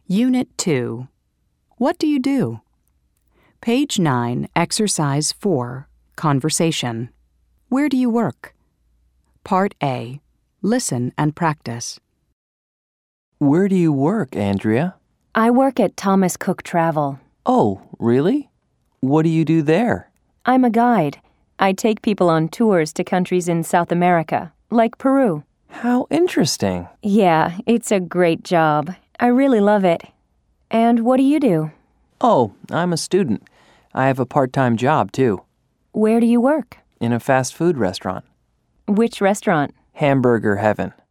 Unit 2. What do you do? Page 9, Exercise 4, Conversation. Where do you work? Part A. Listen and practice. Where do you work, Andrea? I work at Thomas Cook Travel. Oh, really? What do you do there? I'm a guide. I take people on tours to countries in South America, like Peru. How interesting. Yeah, it's a great job. I really love it. And what do you do? Oh, I'm a student. I have a part-time job, too. Where do you work? In a fast food restaurant. Which restaurant? Hamburger Heaven.